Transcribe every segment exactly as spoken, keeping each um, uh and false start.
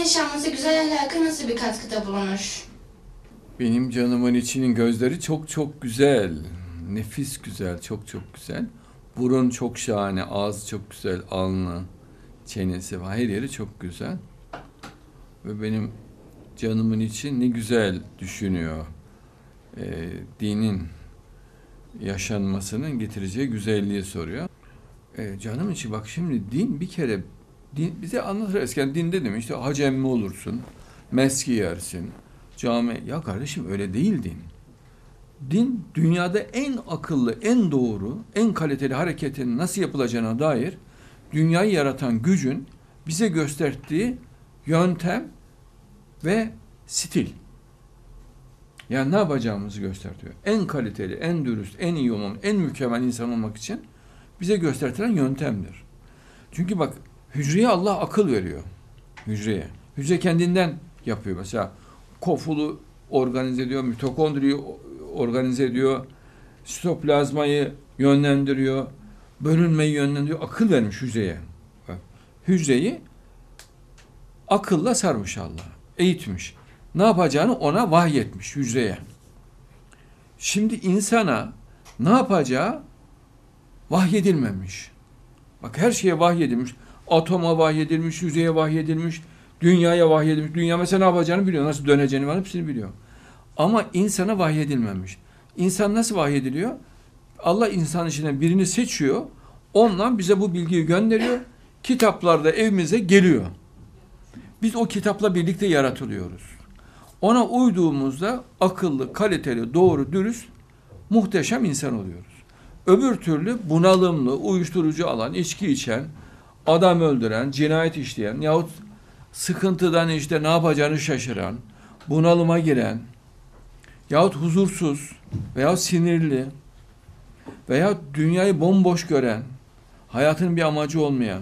yaşanması güzel ahlaka nasıl bir katkıda bulunur? Benim canımın içinin gözleri çok çok güzel. Nefis güzel, çok çok güzel. Burun çok şahane, ağız çok güzel, alnı, çenesi var. Her yeri çok güzel. Ve benim canımın içi ne güzel düşünüyor. Ee, dinin yaşanmasının getireceği güzelliği soruyor. Ee, canım içi bak şimdi din bir kere din, bize anlatır eskiden din dedim işte hacı emmi olursun, meski yersin, cami. Ya kardeşim öyle değil din. Din dünyada en akıllı, en doğru, en kaliteli hareketin nasıl yapılacağına dair dünyayı yaratan gücün bize gösterdiği yöntem ve stil. Yani ne yapacağımızı gösteriyor. En kaliteli, en dürüst, en iyi olmam, en mükemmel insan olmak için bize gösterilen yöntemdir. Çünkü bak hücreye Allah akıl veriyor. Hücreye. Hücre kendinden yapıyor. Mesela kofulu organize ediyor, mitokondriyi organize ediyor, sitoplazmayı yönlendiriyor, bölünmeyi yönlendiriyor. Akıl vermiş hücreye. Bak, hücreyi akılla sarmış Allah. Eğitmiş. Ne yapacağını ona vahyetmiş hücreye. Şimdi insana ne yapacağı vahyedilmemiş. Bak her şeye vahyedilmiş. Atoma vahyedilmiş, hücreye vahyedilmiş, dünyaya vahyedilmiş. Dünya mesela ne yapacağını biliyor, nasıl döneceğini var, hepsini biliyor. Ama insana vahyedilmemiş. İnsan nasıl vahyediliyor? Allah insan içine birini seçiyor, ondan bize bu bilgiyi gönderiyor. Kitaplarda evimize geliyor. Biz o kitapla birlikte yaratılıyoruz. Ona uyduğumuzda akıllı, kaliteli, doğru, dürüst, muhteşem insan oluyoruz. Öbür türlü bunalımlı, uyuşturucu alan, içki içen, adam öldüren, cinayet işleyen yahut sıkıntıdan işte ne yapacağını şaşıran, bunalıma giren yahut huzursuz veyahut sinirli veyahut dünyayı bomboş gören, hayatın bir amacı olmayan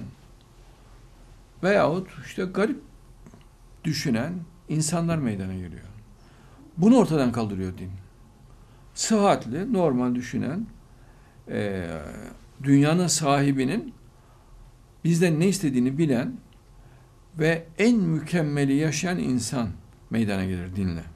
veyahut işte garip düşünen insanlar meydana geliyor. Bunu ortadan kaldırıyor din. Sıhhatli, normal düşünen, e, dünyanın sahibinin bizden ne istediğini bilen ve en mükemmeli yaşayan insan meydana gelir dinle.